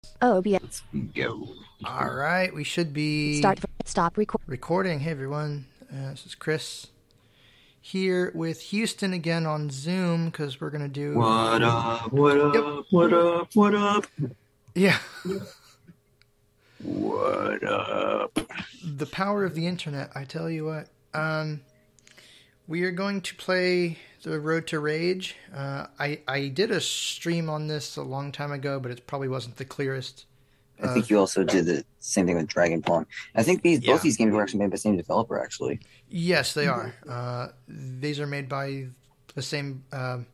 OBS. Go. All right, we should be Stop recording. Hey everyone, this is Chris here with Houston again on Zoom because we're gonna do. What up? What up? Yep. What up? What up? Yeah. What up? The power of the internet, I tell you what. We are going to play the Road to Rage. I did a stream on this a long time ago, but it probably wasn't the clearest. I think you also did the same thing with Dragonpong. I think both these games were actually made by the same developer, actually. Yes, they are. These are made by the same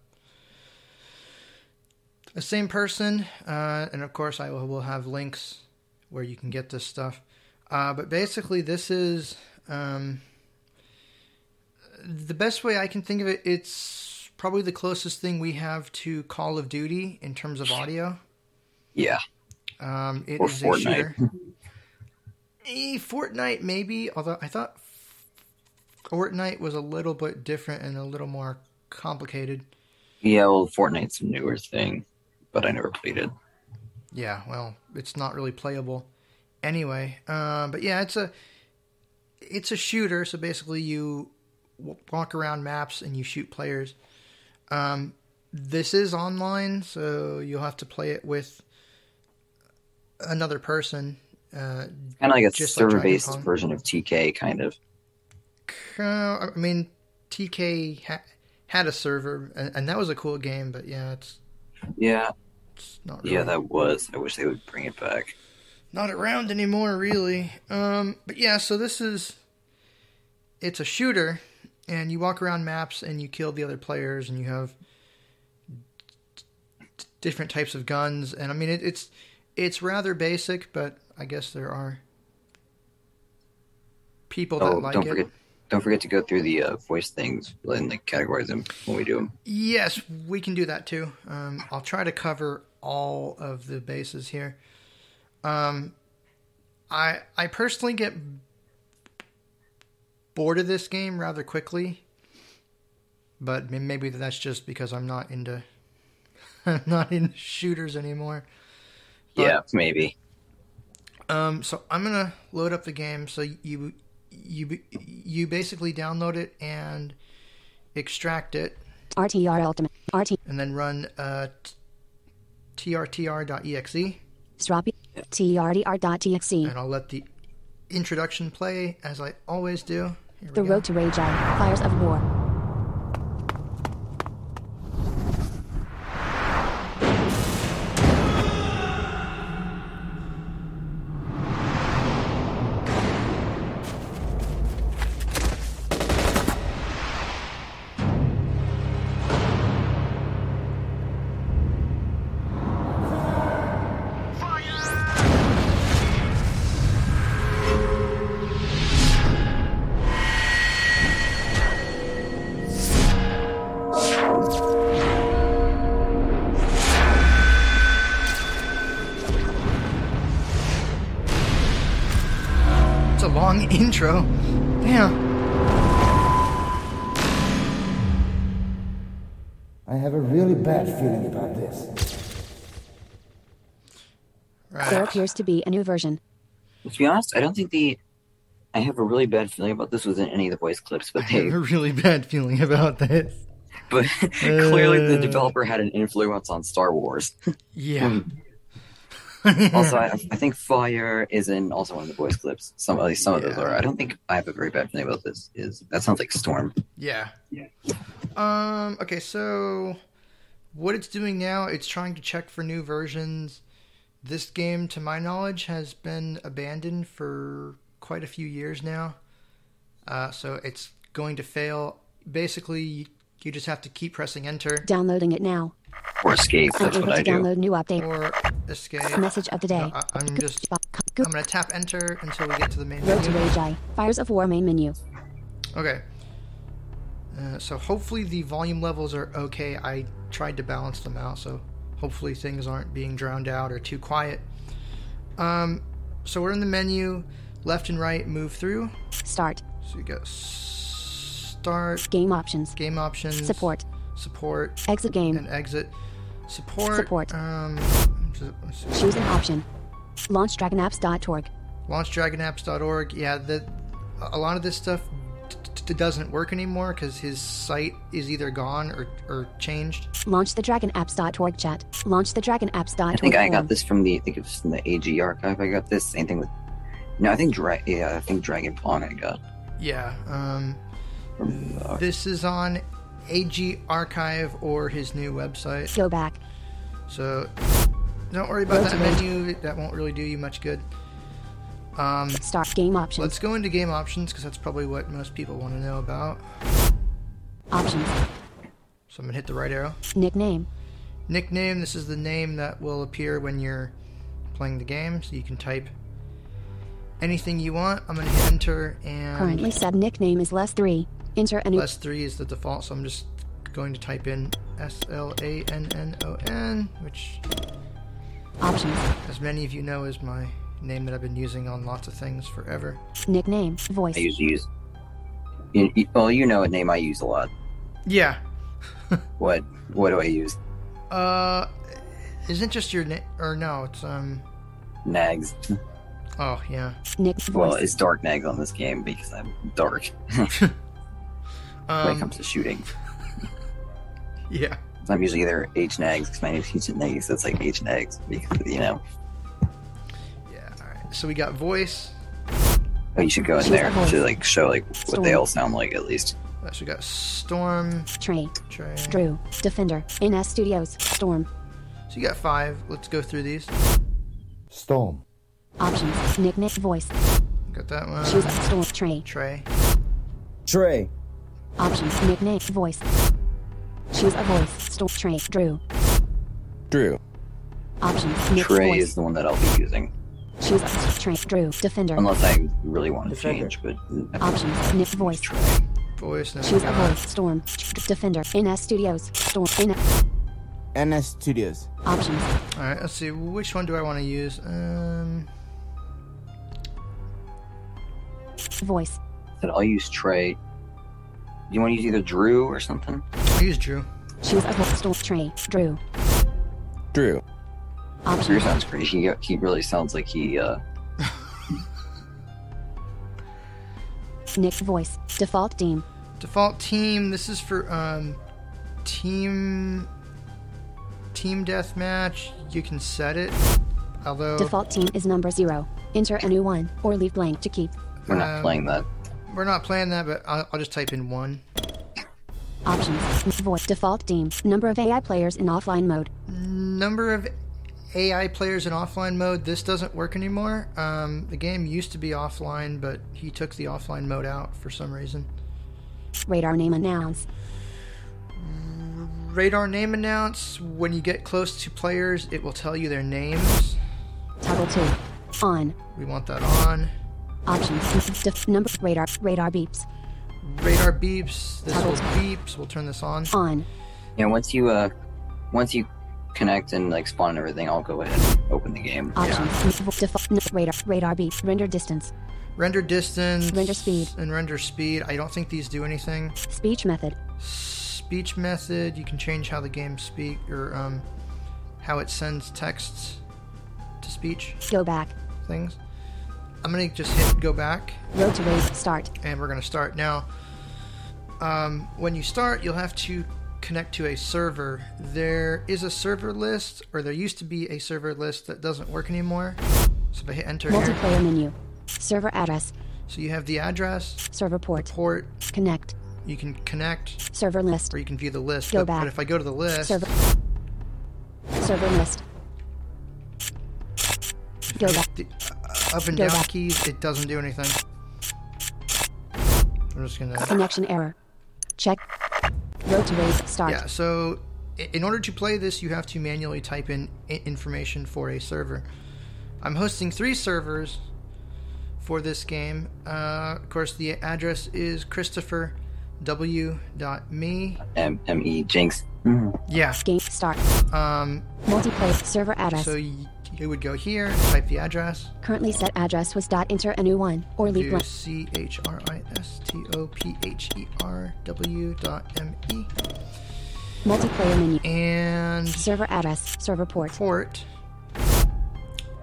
person, and of course I will have links where you can get this stuff. But basically, this is the best way I can think of it. It's probably the closest thing we have to Call of Duty in terms of audio. Yeah. It or is Fortnite. a shooter. Fortnite, maybe. Although I thought Fortnite was a little bit different and a little more complicated. Yeah, well, Fortnite's a newer thing, but I never played it. Yeah, well, it's not really playable anyway. But yeah, it's a shooter. So basically, you walk around maps and you shoot players. This is online, so you'll have to play it with another person. Kind of like a just server-based like version of TK, kind of. I mean, TK had a server, and that was a cool game. But yeah, it's not really, Yeah, that was. I wish they would bring it back. not around anymore, really. But yeah, so it's a shooter, and you walk around maps and you kill the other players, and you have different types of guns. And I mean, it's rather basic, but I guess there are people that like it. Don't forget to go through the voice things and like categorize them when we do them. Yes, we can do that too. I'll try to cover all of the bases here. I personally get bored of this game rather quickly, but maybe that's just because I'm not into shooters anymore. But, yeah, maybe. So I'm gonna load up the game. So you basically download it and extract it. RTR Ultimate. And then run trtr.exe. Stroppy. TRDR.exe. And I'll let the introduction play as I always do. Here we The go. Road to Rage I. Fires of War. It's a long intro. Damn. I have a really bad feeling about this. There Right. appears to be a new version. To be honest, I don't think I have a really bad feeling about this was in any of the voice clips, but I have a really bad feeling about this. clearly the developer had an influence on Star Wars. Yeah. Also, I think fire is in also one of the voice clips. At least some of those are. I don't think I have a very bad feeling about this. That sounds like Storm? Yeah. Okay, so what it's doing now, it's trying to check for new versions. This game, to my knowledge, has been abandoned for quite a few years now. So it's going to fail. Basically, you just have to keep pressing enter Downloading it now. Or escape? That's Unable what I to do. download new update. or escape. Message of the day. I'm going to tap enter until we get to the main Road to menu. Rage I. Fires of War main menu. Okay. So hopefully the volume levels are okay. I tried to balance them out, so hopefully things aren't being drowned out or too quiet. So we're in the menu, left and right, move through. Start. So you go start, Game options. game options, Support. support, Exit game. and exit. Support. Support. I'm Let's see. Choose an option. LaunchDragonApps.org. LaunchDragonApps.org. Yeah, a lot of this stuff doesn't work anymore because his site is either gone or changed. LaunchTheDragonApps.org chat. LaunchTheDragonApps.org. I think I got forum. this from the. I think it was from the AG archive. I got this. Same thing with. No, I think I think Dragon Pawn I got. Yeah. From, This is on AG archive or his new website. Go back. So don't worry about that Rotate. menu. That won't really do you much good. Start game options. Let's go into game options because that's probably what most people want to know about. Options. So I'm going to hit the right arrow. Nickname. Nickname, this is the name that will appear when you're playing the game. So you can type anything you want. I'm going to hit enter and Currently set nickname is less3. Enter a new. +3 is the default. So I'm just going to type in SLANNON, which Options. as many of you know is my name that I've been using on lots of things forever. Nickname. Voice. I usually use. Well, you know a name I use a lot. Yeah. What do I use? Isn't just your name, or no, it's Nags. oh yeah. Nick. Voice. Well, it's Dark Nags on this game because I'm dark when it comes to shooting. Yeah. I'm usually either H Nags because my name's H Nags, so it's like H Nags because Yeah, alright. So we got voice. Oh, you should go in Choose there a voice. to like show like what Storm. they all sound like at least. So we got Storm, Trey. Trey. Drew. Defender. NS Studios. Storm. So you got 5. Let's go through these. Storm. Options. Nickname. Voice. Got that one. Choose a Storm. Trey. Trey. Trey. Options. Nickname. Voice. Choose a voice. Storm. Trey. Drew. Drew. Options. Nick. Trey Voice. is the one that I'll be using Choose a Trey. Drew. Defender. unless I really want to Defender. change. But Options. Nick. Voice. Trey. Voice. Then we Choose a got voice. Storm. Defender. NS Studios. Storm. NS. NS Studios. Options. Alright, let's see. Which one do I want to use? Voice. Said I'll use Trey. Do you want to use either Drew or something? I'll use Drew. Choose a voice. Storm. Trey. Drew. Drew. Drew Options. sounds great. He really sounds like he. Nick. Voice. Default team. Default team. This is for team deathmatch. You can set it. Although Default team is number 0. Enter a new one or leave blank to keep. We're not playing that. we're not playing that, but I'll just type in 1. Options. Voice. Default team. Number of AI players in offline mode. Number of AI players in offline mode. This doesn't work anymore. The game used to be offline, but he took the offline mode out for some reason. Radar name announce. Radar name announce. When you get close to players, it will tell you their names. Toggle 2. On. We want that on. Options. Number. Radar beeps. Radar beeps. This will Toggle. beeps. We'll turn this on. On. Yeah, once you connect and like spawn and everything, I'll go ahead and open the game. Options. Default. Radar beeps. Render distance. Render distance. Render speed. And render speed. I don't think these do anything. Speech method. Speech method. You can change how the game speak or how it sends texts to speech Go back. things. I'm gonna just hit go back. Road to raid. Start. And we're going to start now. When you start, you'll have to connect to a server. There is a server list, or there used to be a server list that doesn't work anymore. So if I hit enter here, Multiplayer menu. Server address. so you have the address, Server port. port, Connect. you can connect, Server list. or you can view the list. Go but, back. but if I go to the list, Server. Server list. if Go I hit back. the up and Go down back. keys, it doesn't do anything. I'm just going to... Connection error. Check. Road to raid. Start. Yeah, so in order to play this, you have to manually type in information for a server. I'm hosting 3 servers for this game. Of course, the address is christopherw.me. M.E. Jinx. Yeah, Game. Start. um, Multiplayer. Server address. so you would go here, type the address, Currently set address was dot. Enter a new one or leave do blank. CHRISTOPHER.me, Multiplayer menu. and Server address. Server port. port.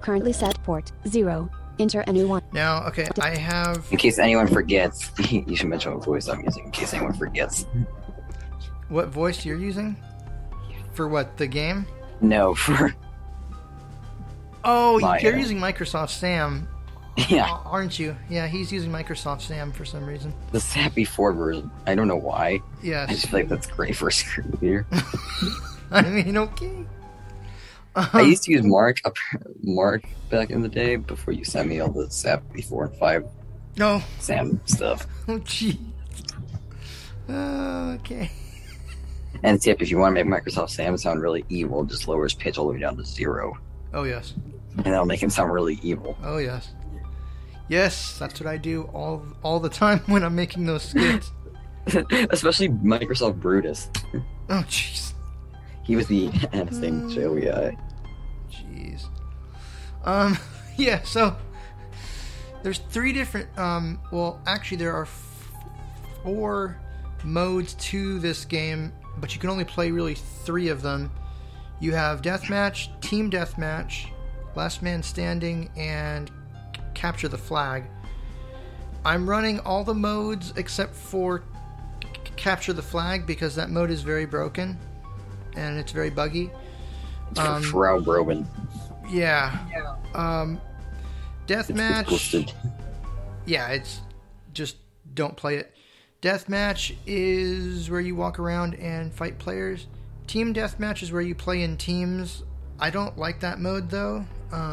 Currently set port 0. Enter a new one. Now, okay, I have... In case anyone forgets, you should mention what voice I'm using. In case anyone forgets. What voice you're using? For what, the game? No, for Oh, My, you're uh, using Microsoft Sam, yeah, aren't you? Yeah, he's using Microsoft Sam for some reason. the Sappy 4 version. I don't know why. I Yes. just feel like that's great for a screen reader. I mean, okay. I used to use Mark back in the day before you sent me all the Sappy 4 and 5 No. Sam stuff. Oh, gee. Okay. And tip, if you want to make Microsoft Sam sound really evil, just lower his pitch all the way down to 0. Oh, yes. And that'll make him sound really evil. Oh, yes. Yes, that's what I do all the time when I'm making those skits. Especially Microsoft Brutus. Oh, jeez. He was the same show, yeah. Jeez. Yeah, so there's 3 different, well, actually there are 4 modes to this game, but you can only play really 3 of them. You have Deathmatch, Team Deathmatch, Last Man Standing, and Capture the Flag. I'm running all the modes except for Capture the Flag because that mode is very broken and it's very buggy. It's for Frau Broben. Yeah. It's Deathmatch. posted. Yeah, it's just don't play it. Deathmatch is where you walk around and fight players. Team Deathmatch is where you play in teams. I don't like that mode though,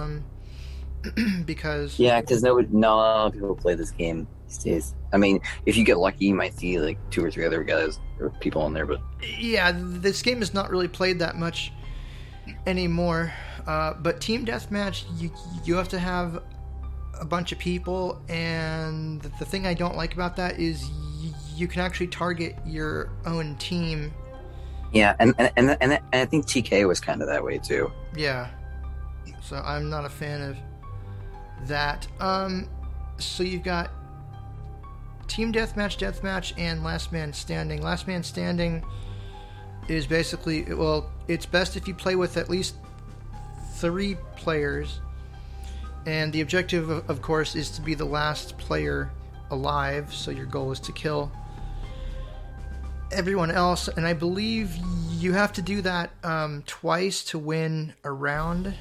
because Yeah, because not a lot of people play this game these days. I mean, if you get lucky, you might see like 2 or 3 other guys or people on there, but yeah, this game is not really played that much anymore. But Team Deathmatch, you have to have a bunch of people, and the thing I don't like about that is you can actually target your own team. yeah, and I think TK was kind of that way too. Yeah. So I'm not a fan of that. So you've got Team Deathmatch, and Last Man Standing. Last Man Standing is basically, well, it's best if you play with at least 3 players. And the objective, of course, is to be the last player alive. So your goal is to kill everyone else. And I believe you have to do that twice to win a round.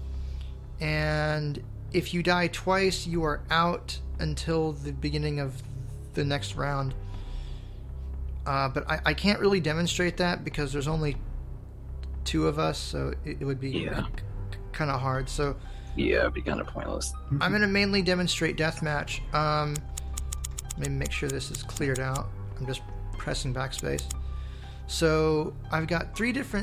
And if you die twice, you are out until the beginning of the next round. But I can't really demonstrate that because there's only 2 of us, so it would be kind of hard. So Yeah, it'd be kind of pointless. I'm going to mainly demonstrate Deathmatch. Let me make sure this is cleared out. I'm just pressing backspace. So I've got 3 different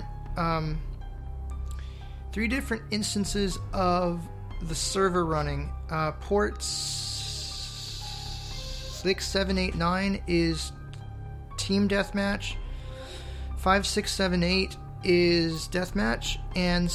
instances of the server running. Port 6789 is Team Deathmatch. 5678 is Deathmatch, and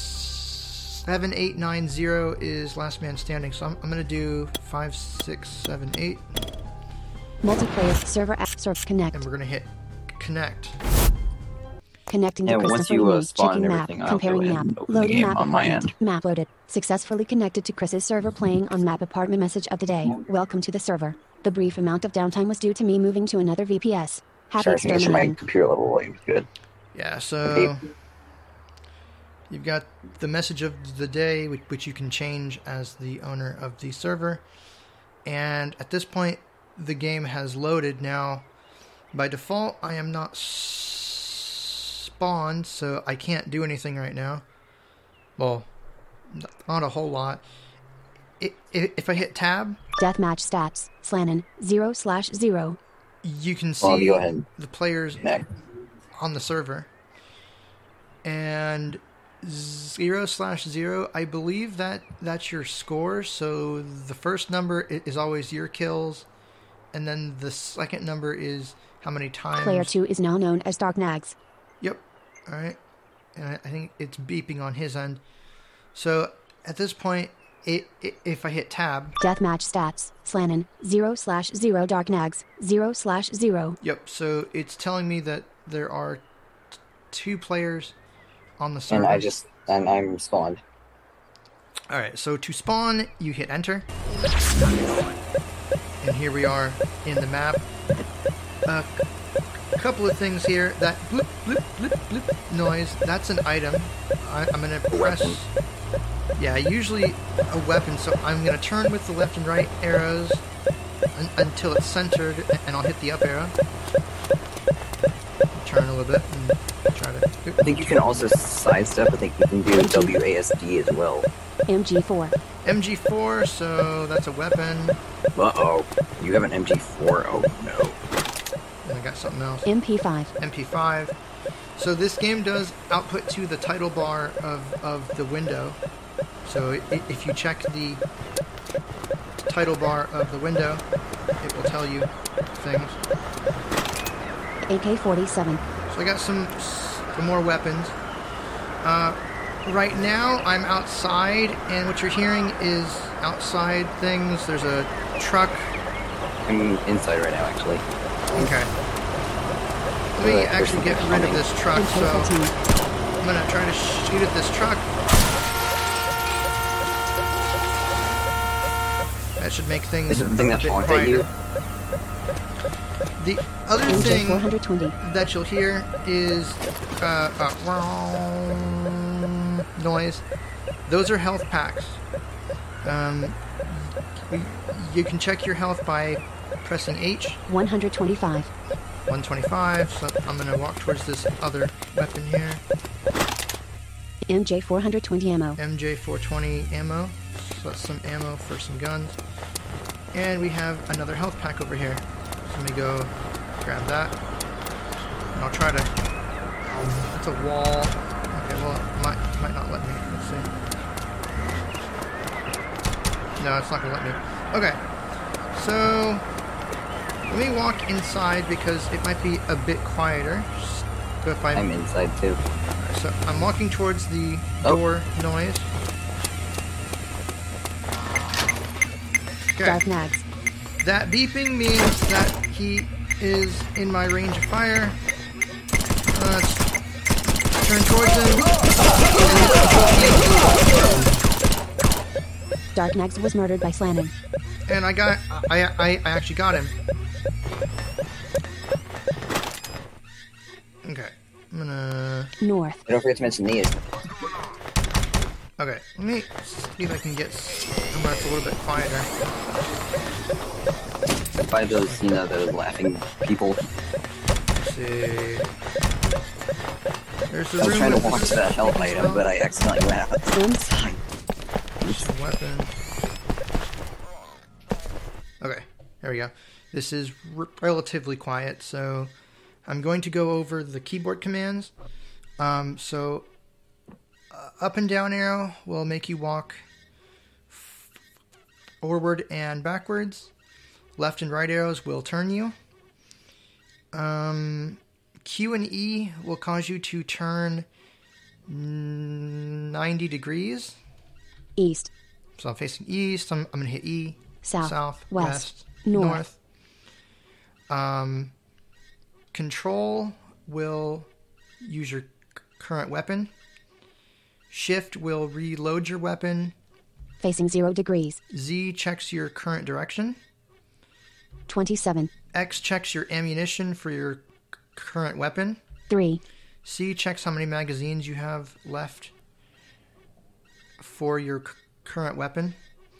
7890 is Last Man Standing. So I'm going to do 5678, Multiplayer server app serve connect. and we're going to hit connect. Connecting to And once Christopher you, Lee. spawn Checking and map. everything, I'll Comparing go ahead map. and open the Loading game map on my apartment. Map loaded. Successfully connected to Chris's server playing on map apartment message of the day. Welcome to the server. The brief amount of downtime was due to me moving to another VPS. Happy Sorry, I think my exterminating. computer level volume is good. Yeah, so you've got the message of the day, which you can change as the owner of the server. And at this point, the game has loaded. Now, by default, I am not spawned, so I can't do anything right now. Well, not a whole lot. If I hit tab, Deathmatch stats. Slannon 0/0. you can Well, see go ahead. the players Connect. on the server. And 0/0, I believe that's your score. So the first number is always your kills, and then the second number is how many times. Player 2 is now known as Dark Nags. Yep. All right. And I think it's beeping on his end. So at this point, if I hit tab. Deathmatch stats. Slannon 0/0. Dark Nags 0/0. Yep. So it's telling me that there are 2 players on the server. And I'm spawned. Alright, so to spawn, you hit enter. And here we are in the map. A couple of things here. That bloop, bloop, bloop, bloop noise, that's an item. I'm going to press... Yeah, usually a weapon, so I'm going to turn with the left and right arrows until it's centered, and I'll hit the up arrow. Turn a little bit and try to... I think you can also sidestep. I think you can do WASD as well. MG4. MG4, so that's a weapon. Uh-oh. You have an MG4? Oh, no. And I got something else. MP5. MP5. So this game does output to the title bar of the window. So if you check the title bar of the window, it will tell you things. AK-47. So I got some more weapons. Right now I'm outside, and what you're hearing is outside things. There's a truck. I'm inside right now, actually. Okay. Let me actually get rid of this truck, so MK-14. I'm gonna try to shoot at this truck. That should make things This is the a thing that bit honks at you. quieter. The other thing MJ420. that you'll hear is noise. Those are health packs. You can check your health by pressing H. 125. 125. So I'm gonna walk towards this other weapon here. MJ420 ammo. MJ420 ammo. So that's some ammo for some guns. And we have another health pack over here. So let me go grab that. And I'll try to... It's a wall. Okay, well, it might not let me. Let's see. No, it's not going to let me. Okay. So, let me walk inside because it might be a bit quieter. So if I'm inside, too. So, I'm walking towards the door noise. Okay. Dark mags. That beeping means that he is in my range of fire. Let's turn towards him. Dark Nags was murdered by slamming. And I actually got him. Okay, I'm gonna... North. Don't forget to mention these. Okay, let me see if I can get somewhere that's a little bit quieter. By those, those laughing people. Let's see. There's a I was room trying to with walk to that health item, but I accidentally went out. Inside. some weapons. Okay, there we go. This is relatively quiet, so I'm going to go over the keyboard commands. Up and down arrow will make you walk forward and backwards. Left and right arrows will turn you. Q and E will cause you to turn 90 degrees. East. So I'm facing east. I'm going to hit E. South. West. North. Control will use your current weapon. Shift will reload your weapon. Facing 0 degrees. Z checks your current direction. 27. X checks your ammunition for your current weapon. 3. C checks how many magazines you have left for your current weapon.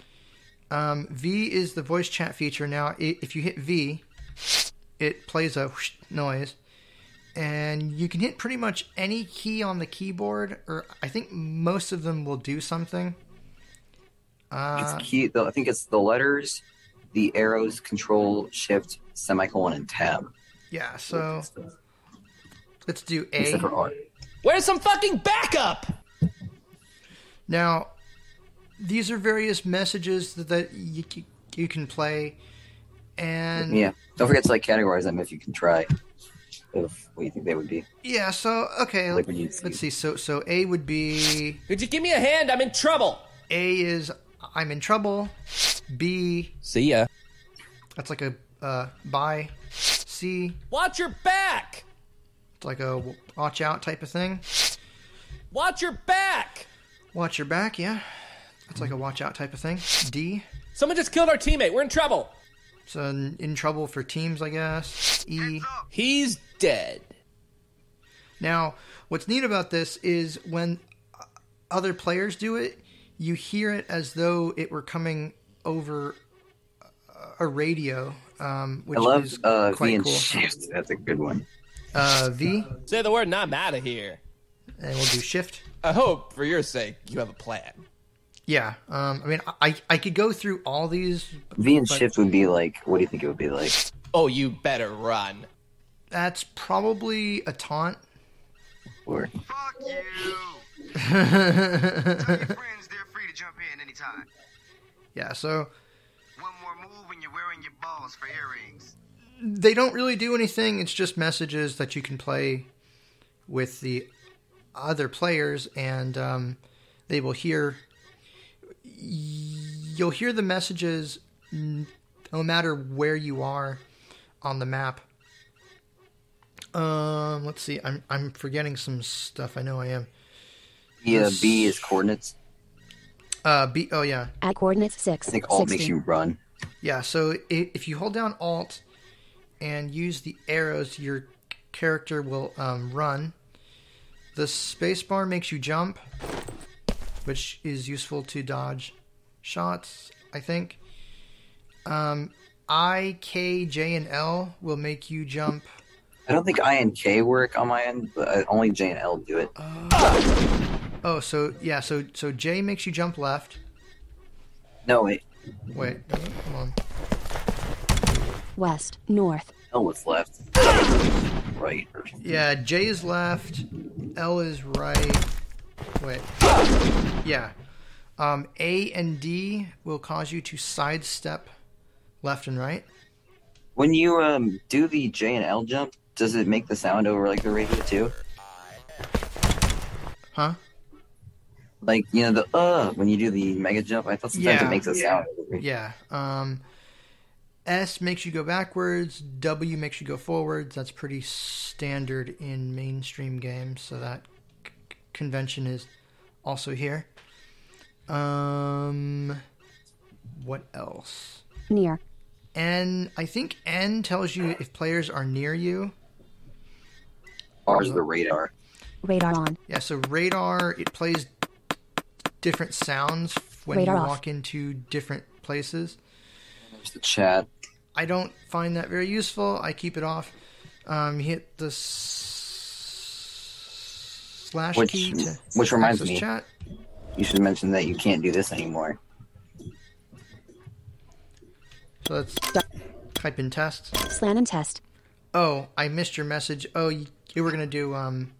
V is the voice chat feature. Now, if you hit V, it plays a whoosh noise. And you can hit pretty much any key on the keyboard, or I think most of them will do something. It's key, though. I think it's the letters, the arrows, control, shift, semicolon, and tab. Yeah, so let's do A. Except for R. Where's some fucking backup? Now, these are various messages that you can play, and Yeah. Don't forget to categorize them if you can try. Of what you think they would be. yeah. So okay, Like when you let's see. So A would be Could you give me a hand? I'm in trouble. A is I'm in trouble. B, See ya. that's like a bye. C, Watch your back. it's like a watch out type of thing. Watch your back. Watch your back, yeah. It's like a watch out type of thing. D. Someone just killed our teammate. We're in trouble. So in trouble for teams, I guess. E. He's dead. Now, what's neat about this is when other players do it, you hear it as though it were coming over a radio, which I love is V quite and cool. shift. That's a good one. V, Say the word and I'm out of here. and we'll do shift. I hope, for your sake, you have a plan. Yeah, I mean, I could go through all these. V and but shift would be like. What do you think it would be like? Oh, you better run. That's probably a taunt. Or Fuck you. Tell your friends they're free to jump in anytime. Yeah, so One more move and you're wearing your balls for earrings. they don't really do anything. It's just messages that you can play with the other players, and they will hear. You'll hear the messages no matter where you are on the map. Let's see. I'm forgetting some stuff. I know I am. yeah, B is coordinates. B. Oh yeah, At coordinates 6. I think alt 60. makes you run. yeah. So if you hold down Alt and use the arrows, your character will run. The spacebar makes you jump, which is useful to dodge shots, I think. I, K, J, and L will make you jump. I don't think I and K work on my end, but only J and L do it. Oh, so yeah, so J makes you jump left. No, wait. Wait, does it? Come on. West, north, L was left. Right. Or something. Yeah, J is left, L is right. Wait. Yeah. A and D will cause you to sidestep left and right. When you do the J and L jump, does it make the sound over like the radio too? Huh? Like, you know, the when you do the mega jump, I thought sometimes Yeah. it makes a sound. Yeah. S makes you go backwards. W makes you go forwards. That's pretty standard in mainstream games, so that convention is also here. What else? near, N. I think N tells you if players are near you. R is the radar. radar on, Yeah, so radar, it plays different sounds when Radar you off. walk into different places. There's the chat. I don't find that very useful. I keep it off. You hit the slash Which- key to which reminds access me. chat. You should mention that you can't do this anymore. So let's type in test. slan and test, Oh, I missed your message. Oh, you were gonna do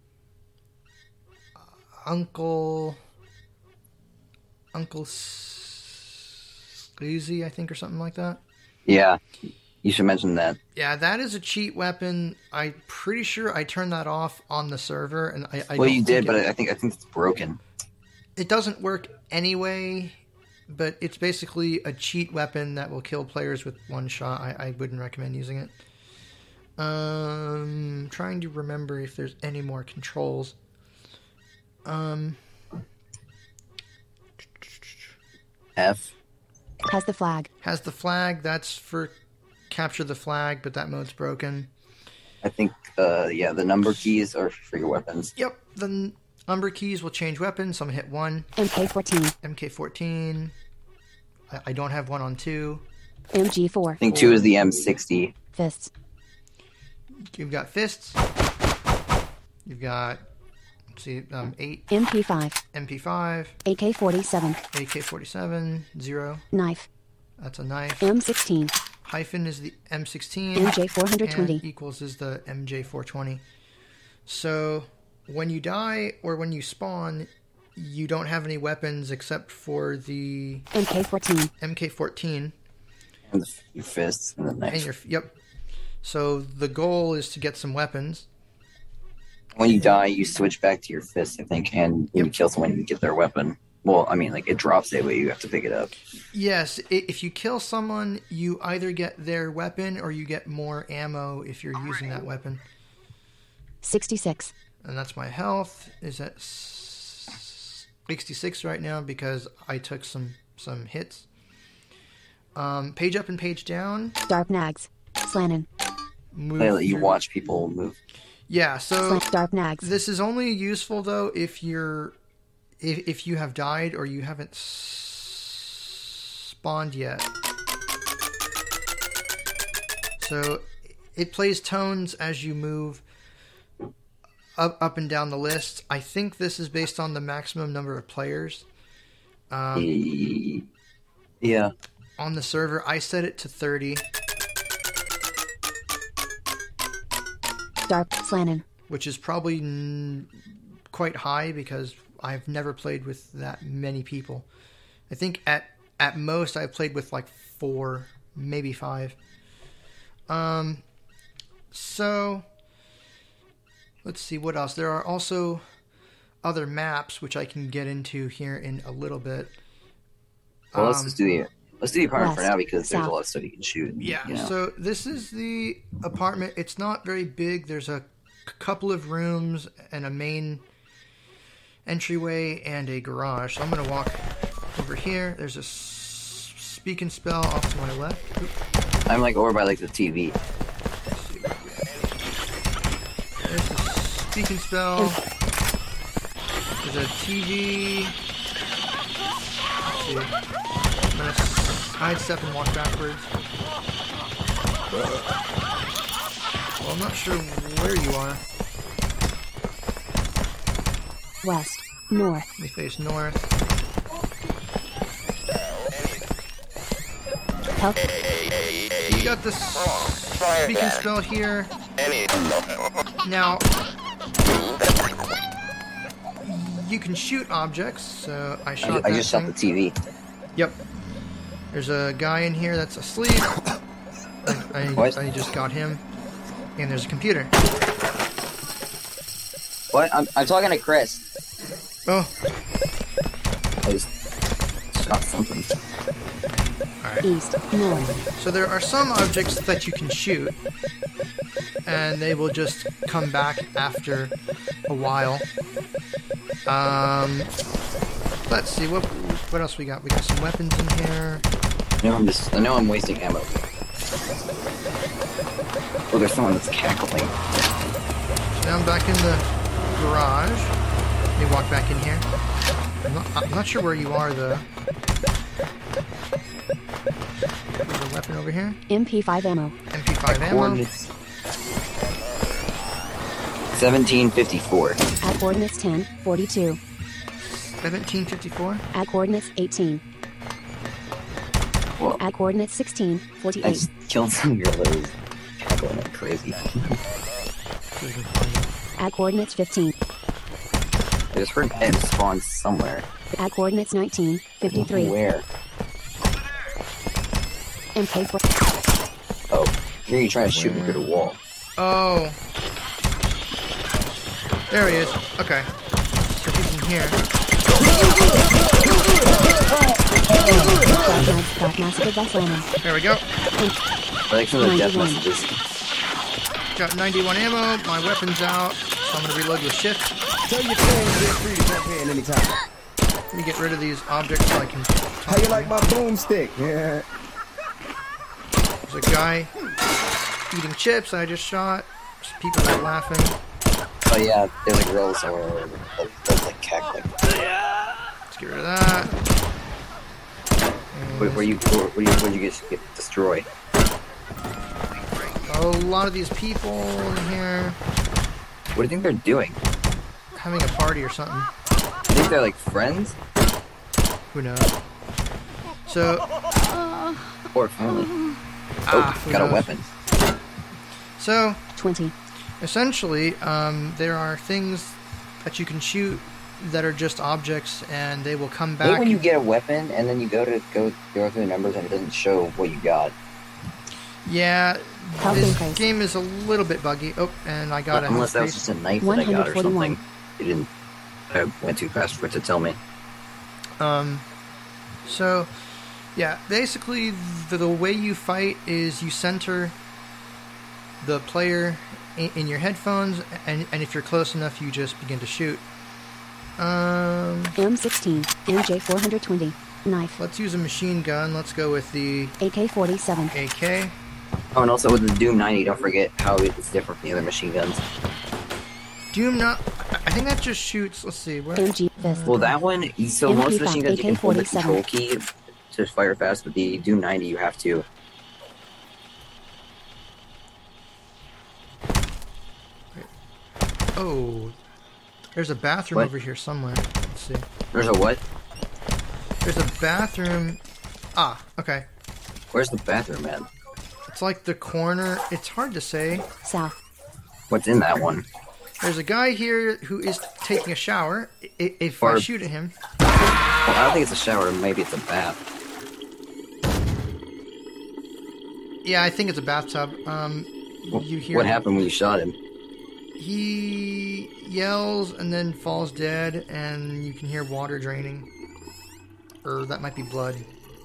Uncle Sleazy, I think, or something like that. Yeah, you should mention that. Yeah, that is a cheat weapon. I'm pretty sure I turned that off on the server, and I Well, don't you did, think but I think it's broken. it doesn't work anyway. But it's basically a cheat weapon that will kill players with one shot. I wouldn't recommend using it. Trying to remember if there's any more controls. F. has the flag, Has the flag. That's for capture the flag, but that mode's broken. I think, yeah, the number keys are for your weapons. Yep, the number keys will change weapons. So I'm gonna hit 1. MK14, MK14. I don't have 1 on 2. MG4, I think 2 is the M60. fists, You've got fists. You've got, let's see, 8 MP5, MP5, AK-47, AK-47, 0. knife, That's a knife. M16, Hyphen is the M16. MJ420. And equals is the MJ420. So when you die or when you spawn, you don't have any weapons except for the MK14, MK14 And your fists and the and knife. your yep. So the goal is to get some weapons. When you die, you switch back to your fists, I think, and when you kill someone, you get their weapon. Well, I mean, like, it drops it, but you have to pick it up. Yes, if you kill someone, you either get their weapon or you get more ammo if you're using that weapon. 66, And that's my health is at 66 right now because I took some hits. Page up and page down. Dark Nags. Slannon. Like, you watch people move. Yeah, so Dark Nags. this is only useful though if you have died or you haven't spawned yet. So it plays tones as you move up and down the list. I think this is based on the maximum number of players. Yeah. On the server, I set it to 30. Dark Slannon. Which is probably quite high because I've never played with that many people. I think at most I've played with like 4, maybe 5. So let's see what else. There are also other maps which I can get into here in a little bit. Well, let's just do the apartment for West, now because there's a south. lot of stuff you can shoot. Yeah, you know? so this is the apartment. It's not very big. There's a couple of rooms and a main entryway and a garage. So I'm going to walk over here. There's a speak and spell off to my left. Oop. I'm like over by like the TV. There's a speak and spell. There's a TV. Let's see. I'm going to sidestep and walk backwards. Well, I'm not sure where you are. West. North. Let me face north. Health. You got this speak and spell here. Now, you can shoot objects, so I shot I just shot the TV. Yep. There's a guy in here that's asleep. I just got him. And there's a computer. What? I'm talking to Chris. Oh, I just shot something. East. North. so there are some objects that you can shoot, and they will just come back after a while. Let's see what else we got. We got some weapons in here. I know I'm wasting ammo. Oh, there's someone that's cackling. Now I'm back in the garage. Let me walk back in here. I'm not sure where you are though. There's a weapon over here. MP5 ammo. MP5 ammo. Coordinates 1754. At coordinates 10, 42. 1754. At coordinates 18. Well, At coordinates 16, I 48. just killed some girl that was cackling like crazy. At coordinates 15. I just heard him spawn somewhere. At coordinates 19, 53. Where? MK4. Oh, here you trying to shoot me through the wall. Oh. There he is. Okay. So he's in here. Dark Nags got massacred by Slannon. There we go. I like some of the death 91. messages. Got 91 ammo. My weapon's out. So I'm gonna reload with shift. Tell your friends they're free to jump in anytime. Let me get rid of these objects so I can How you like my boomstick? Yeah. There's a guy eating chips I just shot. Some people are laughing. Oh yeah, there's a girl somewhere that's like cackling. Let's get rid of that. Where you get destroyed? A lot of these people in here What do you think they're doing? having a party or something. I think they're like friends Who knows? So, or family. who Got knows? a weapon. So, 20. essentially, there are things that you can shoot that are just objects, and they will come I hate back. when you get a weapon and then you go through the numbers and it doesn't show what you got. Yeah, Health this increase. game is a little bit buggy. Oh, and I got a Unless that was increase. just a knife that I got or 141. something. It didn't. I went too fast for it to tell me. So, yeah, basically the way you fight is you center the player in your headphones, and if you're close enough, you just begin to shoot. M16, MJ420, knife, Let's use a machine gun. Let's go with the AK-47, AK. Oh, and also with the Doom 90, don't forget how it's different from the other machine guns. Doom not. I think that just shoots. Let's see. Where? MG Fist, Well, that one, so most MP5, machine guns you can hold the AK-47. control key to fire fast, but the Doom 90 you have to. Oh, there's a bathroom What? over here somewhere. Let's see. There's a what? There's a bathroom. Ah, okay. Where's the bathroom, man? It's like the corner. It's hard to say. south, What's in that one? There's a guy here who is taking a shower. If I Or- shoot at him, Well, I don't think it's a shower. Maybe it's a bath. yeah, I think it's a bathtub. You hear What happened when you shot him? He yells and then falls dead, and you can hear water draining. Or that might be blood.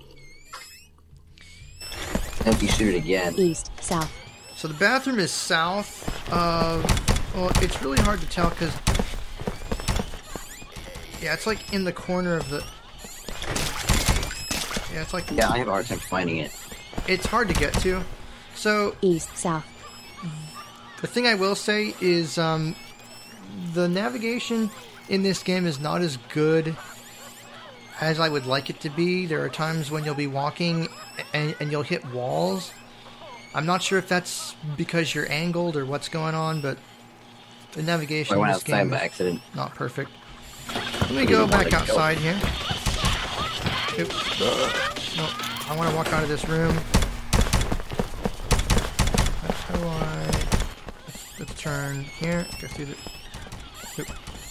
And if you shoot it again, east, south, So the bathroom is south of. Well, it's really hard to tell because. Yeah, it's like in the corner of the. Yeah, it's like. yeah, I have a hard time finding it. It's hard to get to. So east, south, the thing I will say is the navigation in this game is not as good as I would like it to be. There are times when you'll be walking and you'll hit walls. I'm not sure if that's because you're angled or what's going on, but the navigation I in went this outside game by is accident. not perfect. Let me go back outside here. Oops. No, I want to walk out of this room. How do I... Let's turn here. Go through the... Oop.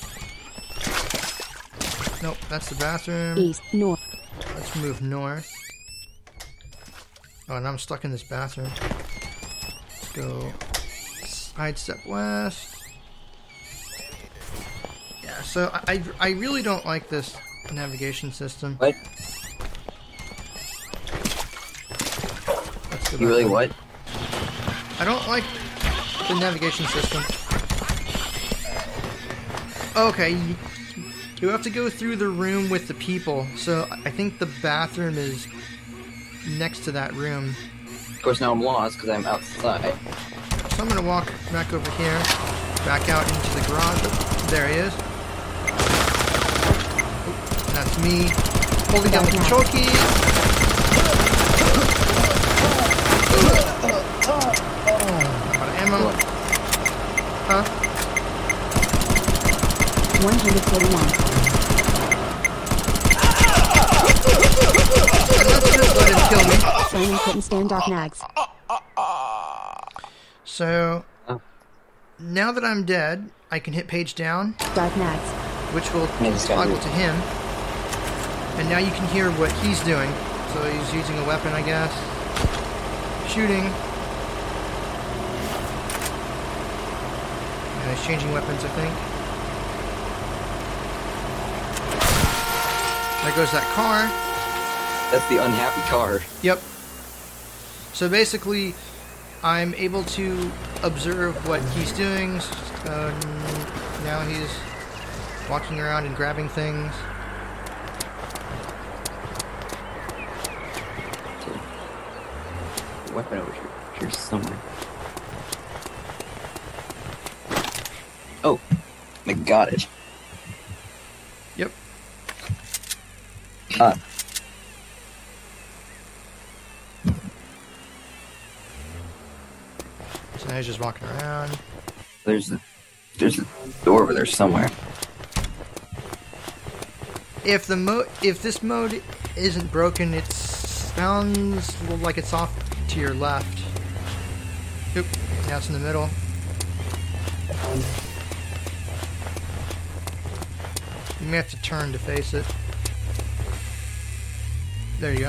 Nope, that's the bathroom. east, north, Let's move north. Oh, and I'm stuck in this bathroom. Let's go sidestep west. Yeah, so I really don't like this navigation system. What? Let's go You really back. what? I don't like the navigation system. Okay, you have to go through the room with the people. So I think the bathroom is next to that room. Of course, now I'm lost because I'm outside. So I'm gonna walk back over here, back out into the garage. There he is. Oop, that's me holding down the control key. Out of ammo. Huh? 141, Let's just let him kill me. Simon couldn't stand Dark Nags, So Oh. now that I'm dead, I can hit page down, Dark Nags, which will Yeah, just gotta toggle do- to him. And now you can hear what he's doing. So he's using a weapon, I guess. Shooting. And he's changing weapons, I think. There goes that car. That's the unhappy car. Yep. So basically, I'm able to observe what he's doing. Now he's walking around and grabbing things. Weapon over here somewhere. Oh, I got it. Yep. Ah, So now he's just walking around. there's a door over there somewhere. If this mode isn't broken, it sounds like it's off to your left. Oop, now it's in the middle. You may have to turn to face it. There you go.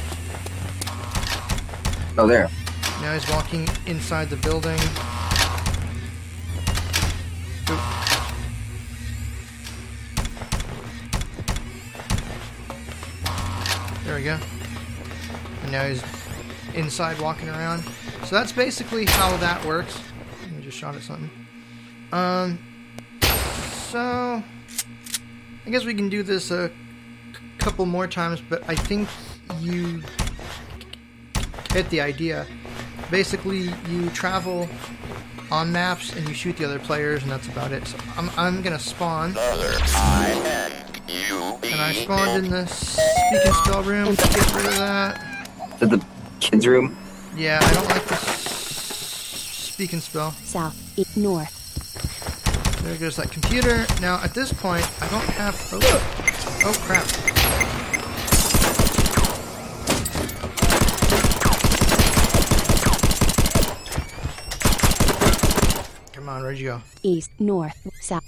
Oh, there. Now he's walking inside the building. Oop. There we go. And now he's inside walking around. So that's basically how that works. I just shot at something. So I guess we can do this a couple more times, but I think you get the idea. Basically, you travel on maps and you shoot the other players, and that's about it. So I'm gonna spawn. And I spawned in the speak and spell room to get rid of that. Is that the kids' room? Yeah, I don't like this speak and spell. South, east, north. There goes that computer. Now, at this point, I don't have... Oh crap. Come on, where'd you go? East, north, south.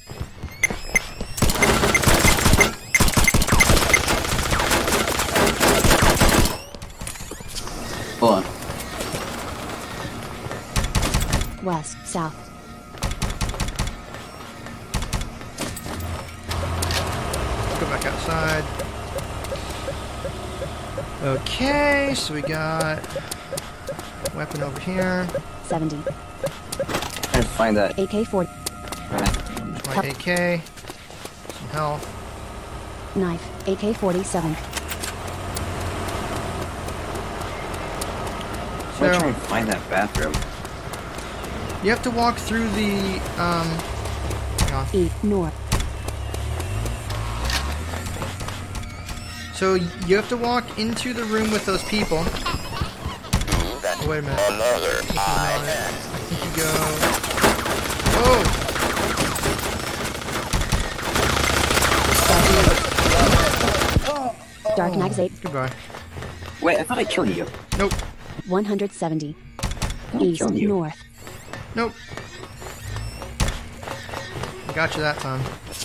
Hold on. West, south. Go back outside. Okay, so we got weapon over here. 70. Trying to find that. AK-40. There's my AK. Some health. Knife. AK-47. I'm gonna try and find that bathroom. You have to walk through the hang on. East, north. So you have to walk into the room with those people. Oh, wait a minute. This is not it. I think you go. Oh! Dark Mags 8. Goodbye. Wait, I thought I killed you. Nope. 170. I East, killed you. north. Nope. I got you that time.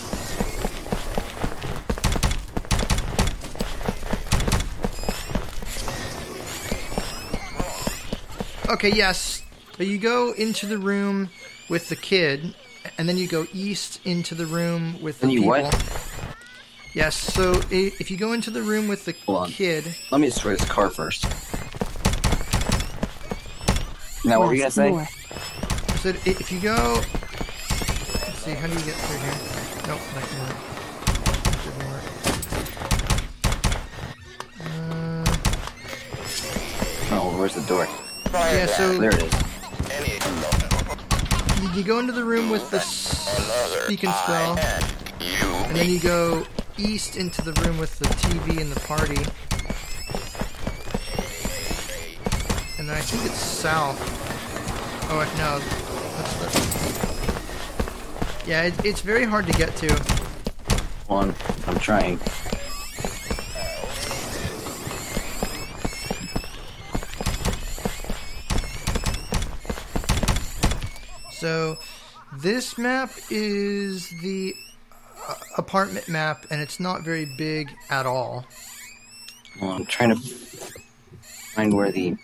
Okay, yes. So you go into the room with the kid, and then you go east into the room with the And you people. what? Yes, so if you go into the room with the Hold on. kid... Let me destroy this car first. Now, what were you gonna West, say? north. I said if you go... Let's see, how do you get through here? Nope, that didn't work. Oh, where's the door? Yeah, so... There it is. You go into the room with the speak and spell, and then you go east into the room with the TV and the party, and then I think it's south. Oh wait, no, that's yeah, it's very hard to get to. Hold on, I'm trying. So this map is the apartment map, and it's not very big at all. Well, I'm trying to find where the...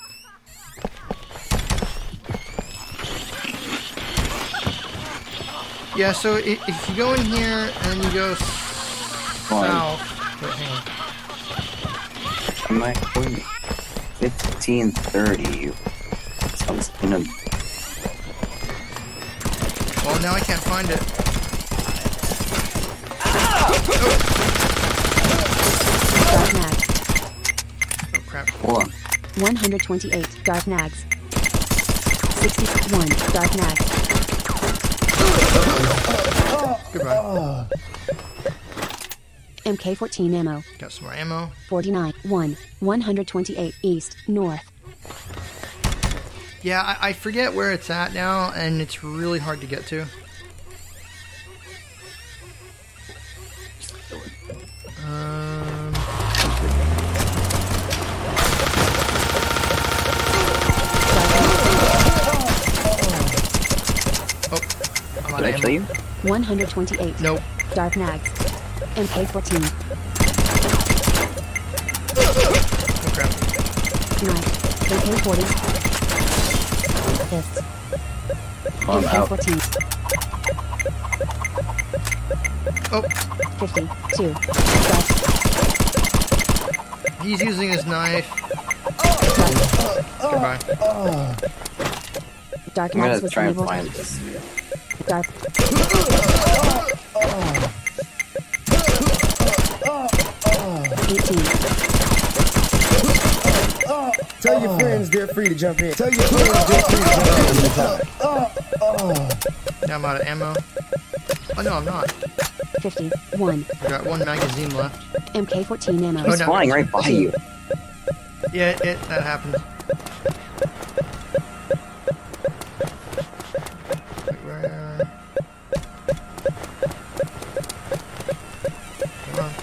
Yeah, so if you go in here and you go south... Wait, hang on. Am I going 1530? Sounds in a... Well, now I can't find it. Dark Mags. Oh, crap. Hold on. 128. Dark Nags. 61. Dark Nags. Goodbye. MK-14 ammo. Got some more ammo. 49. 1. 128. East, north. Yeah, I forget where it's at now, and it's really hard to get to. Oh, I'm out Did I of kill ammo. you? 128. Nope. Dark Nags. MK-14. Oh, crap. Knife. AK-40. Fists. I'm out. AK-14. Oh, 52. Dark. he's using his knife. Goodbye. Dark I'm Nags gonna was try and unable. find this. Dark. 18. Tell your friends they're free to jump in. Tell your friends they're free to jump in anytime. Now I'm out of ammo. Oh no, I'm not. 51. I got one magazine left. MK14 ammo. He's no. flying right by you. Yeah, that happened. Where? Come on.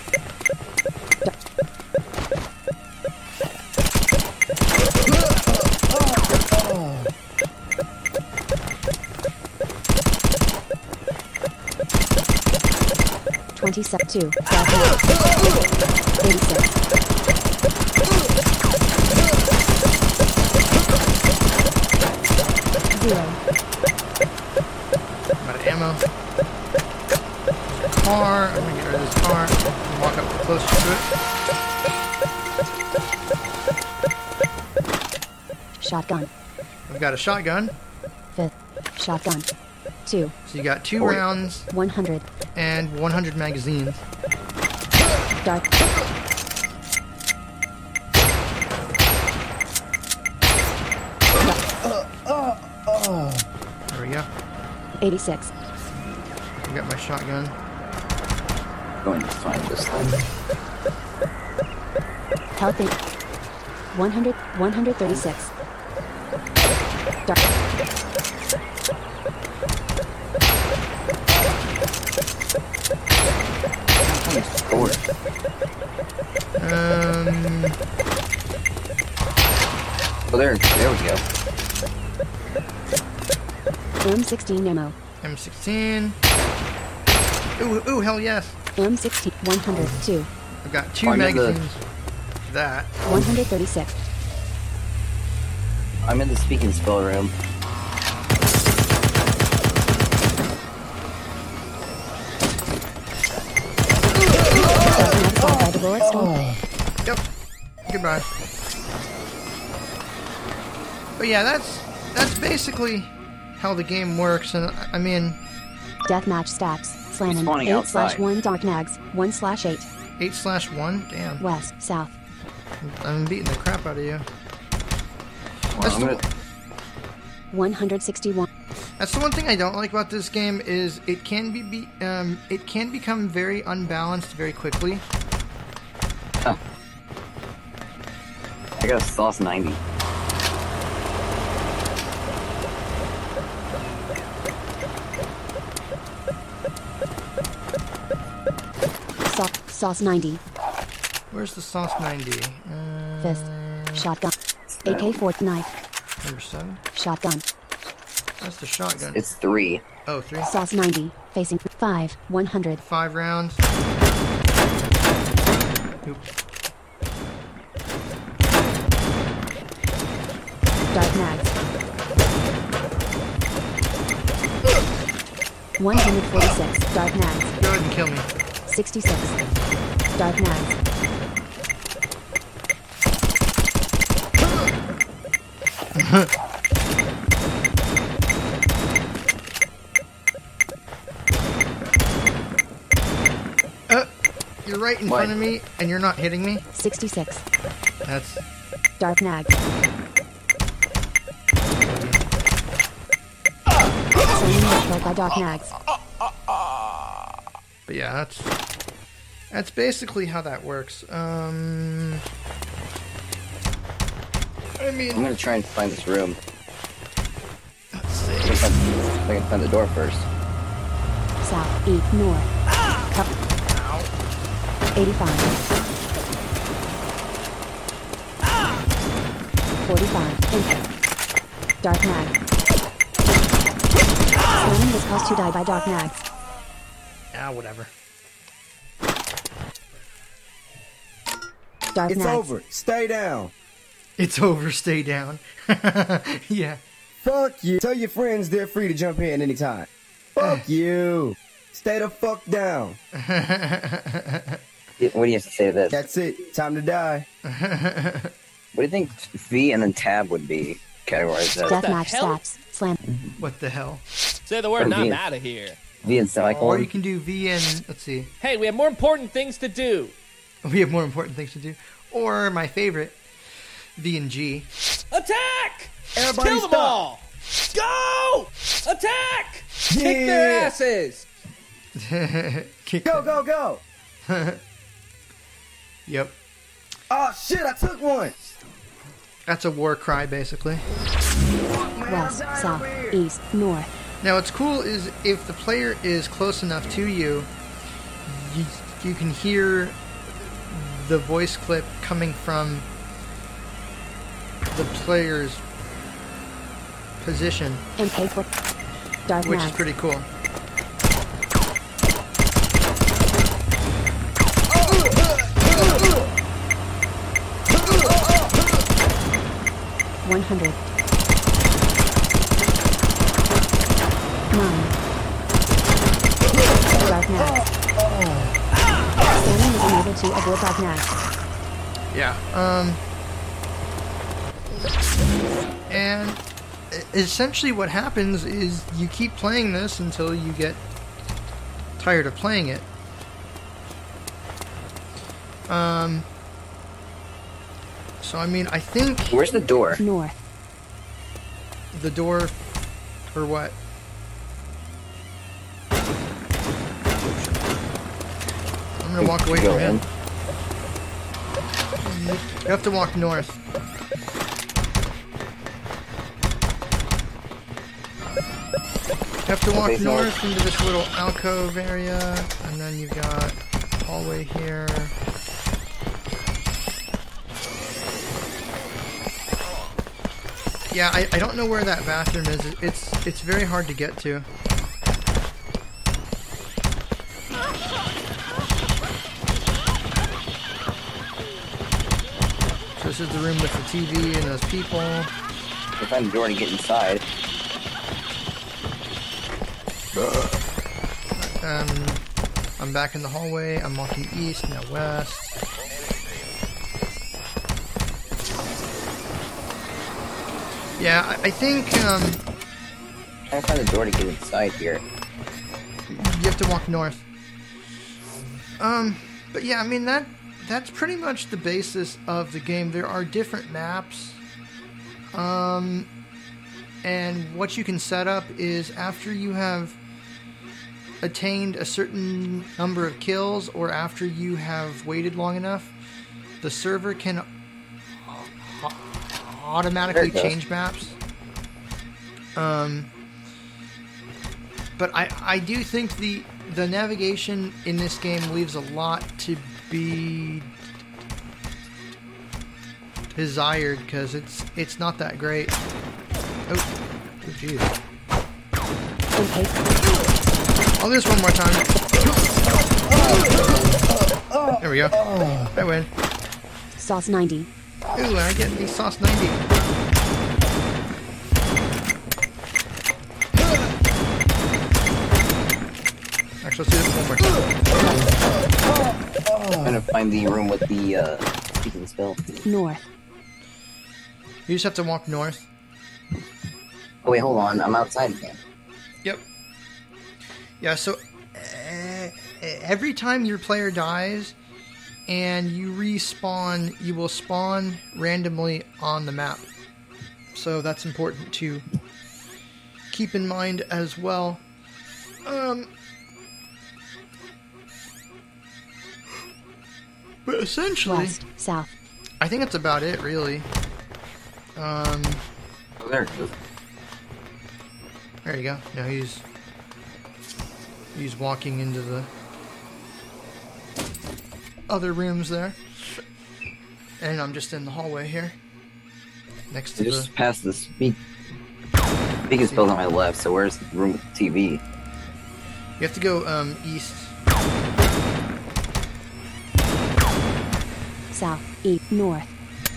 27. 2. 86. Zero. I'm out of ammo. Car. I'm gonna get rid of this car. Walk up closer to it. Shotgun. I've got a shotgun. 5th. Shotgun. 2. So you got 2 rounds 100. and 100 magazines. Dark. There we go. 86. I got my shotgun. Going to find this thing. Health 8. 100. 136. Dark. Score. Oh, there we go. M16 ammo. M16. Ooh, hell yes. M16. 102. I've got 2 I'm in the- magazines. That. 136. I'm in the speak and spell room. By the bullet storm. Yep. Goodbye. But yeah, that's basically how the game works, and I mean, Deathmatch stats. Slamming. Spawning outside. 8/1 dark nags. 1/8. 8/1. Damn, West. South. I'm beating the crap out of you. Well, I'm gonna, 161. That's the one thing I don't like about this game is it can it can become very unbalanced very quickly. I got a sauce 90. Sauce 90. Where's the sauce 90? 5th. Shotgun. AK-4 knife. Number 7. Shotgun. That's the shotgun. It's 3. Oh, 3. Sauce 90. Facing 5. 100. 5 rounds. Oop. Dark nags. 146. Dark nags. Go ahead and kill me. 66. Dark nags. You're right in front of me, and you're not hitting me. 66. That's Dark nags. Slamming killed by dark nags. But yeah, that's basically how that works. I mean, I'm gonna try and find this room. let's see. I can find the door first. South, east, north. Cup. 85. 45. Enter. Dark nag. Slamming this cause to die by dark nags. Ah, whatever. Dark It's nags. over. Stay down. It's over. Stay down. Yeah. Fuck you. Tell your friends they're free to jump in anytime. Fuck you. Stay the fuck down. What do you have to say to this? That's it. Time to die. What do you think V and then tab would be categorized as? Deathmatch hell? stats. Slam. What the hell? Say the word and I'm out of here. V and Or semicolon? you can do V and let's see. Hey, we have more important things to do. We have more important things to do. Or my favorite, V and G. Attack! Everybody Kill them stop. all! Go! Attack! Yeah. Kick their asses! Kick Go, them. go, go! Yep. Oh shit, I took one! That's a war cry, basically. West, south, east, north. Now, what's cool is if the player is close enough to you, you can hear the voice clip coming from the player's position, MK4. Dark which is mag. pretty cool. 100. 9. Dark mag. Scanning is enabled to avoid dark mag. Yeah. And essentially what happens is you keep playing this until you get tired of playing it. So I mean, I think Where's the door? North. the door for what? I'm gonna walk away Go from him. in. You have to walk north. You have to walk Okay, north into this little alcove area, and then you've got hallway here. Yeah, I don't know where that bathroom is. It's very hard to get to. So this is the room with the TV and those people. We'll find the door to get inside. I'm back in the hallway. I'm walking east, now west. Yeah, I think Trying to find the door to get inside here. you have to walk north. But yeah, I mean that's pretty much the basis of the game. There are different maps. And what you can set up is after you have attained a certain number of kills, or after you have waited long enough, the server can automatically There it goes. change maps. But I do think the navigation in this game leaves a lot to be desired, because it's not that great. Oh jeez. MK. I'll do this one more time. There we go. I win. Sauce 90. Ooh, I get the sauce 90. Actually, let's do this one more time. Trying to find the room with the speaking spell. North. You just have to walk north. Oh wait, hold on. I'm outside again. Yep. Yeah, so every time your player dies and you respawn, you will spawn randomly on the map. So that's important to keep in mind as well. But essentially, West. South. I think that's about it, really. Oh, there it goes. There you go. Now he's walking into the other rooms there, and I'm just in the hallway here, next to We the. just passed the speaking spell on my left. So where's the room with the TV? You have to go east. South. East. North.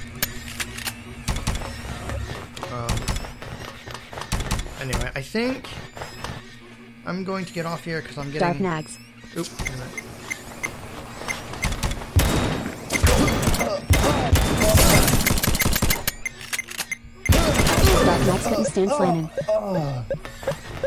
Anyway, I think I'm going to get off here because I'm Dark getting. nags. Oop, wait a minute. Dark nags couldn't stand slamming.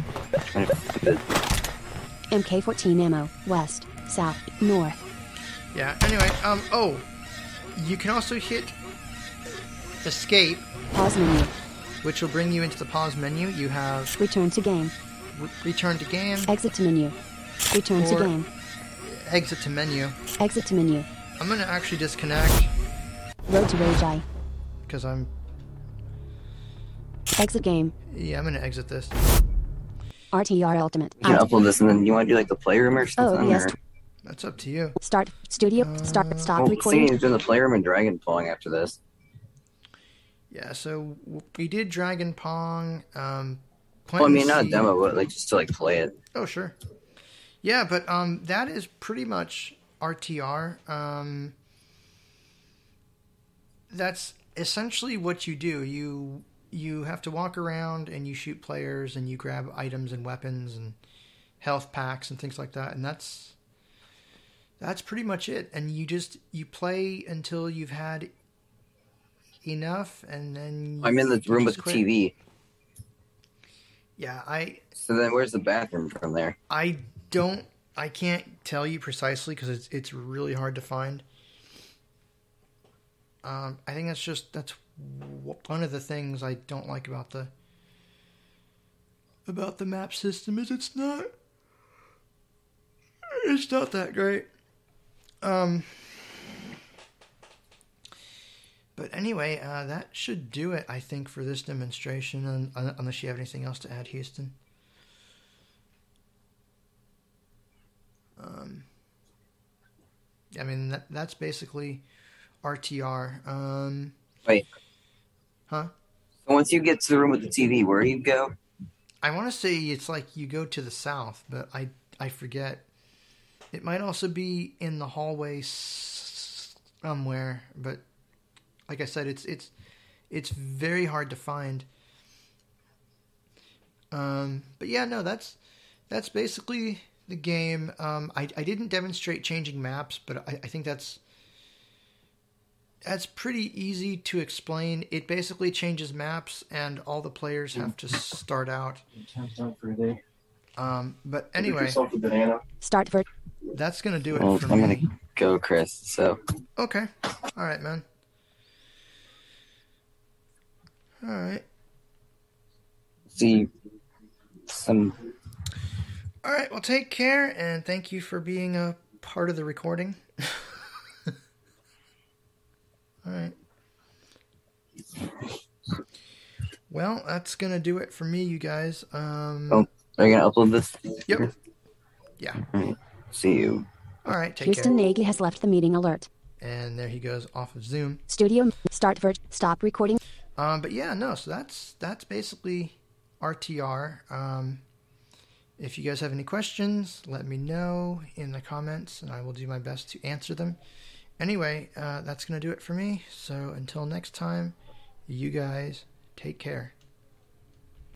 Trying to find the MK14 ammo. West. South. North. Yeah. Anyway, oh, you can also hit escape, Pause menu. which will bring you into the pause menu. You have Return to game. return to game, Exit to menu. Return to Or- game. exit to menu. Exit to menu. I'm gonna actually disconnect Road to Rage Eye. because I'm Exit game. I'm gonna exit this. RTR Ultimate. You can Out. upload this, and then you want to do like the playroom or something. yes. Or... That's up to you. Start studio. Start. Stop Well, recording. seeing doing the playroom and Dragon Falling after this. Yeah. So we did Dragon Pong. Well, I mean, not a Seed- demo, but like just to like play it. Oh, sure. Yeah, but that is pretty much RTR. That's essentially what you do. You have to walk around and you shoot players and you grab items and weapons and health packs and things like that. And that's pretty much it. And you play until you've had enough, and then I'm in the you room with just the quit. TV. Yeah, So then, where's the bathroom from there? I can't tell you precisely because it's really hard to find. I think that's one of the things I don't like about the map system is it's not that great. But anyway, that should do it, I think, for this demonstration. Unless you have anything else to add, Houston. I mean, that's basically RTR. Wait. Huh? So once you get to the room with the TV, where do you go? I want to say it's like you go to the south, but I forget. It might also be in the hallway somewhere, but like I said, it's very hard to find. But yeah, no, that's basically the game. I didn't demonstrate changing maps, but I think that's pretty easy to explain. It basically changes maps, and all the players have to start out. But anyway, Start for that's gonna do it Well, for I'm me. gonna go, Chris. So Okay, all right, man. All right. see some. All right, well, take care, and thank you for being a part of the recording. All right. Well, that's going to do it for me, you guys. Oh, are you gonna upload this? Yep. Yeah. See you. All right, take Houston care. Nagy has left the meeting alert. And there he goes off of Zoom. Studio. Start for stop recording. But yeah, no, so that's basically RTR. If you guys have any questions, let me know in the comments, and I will do my best to answer them. Anyway, that's going to do it for me. So until next time, you guys take care.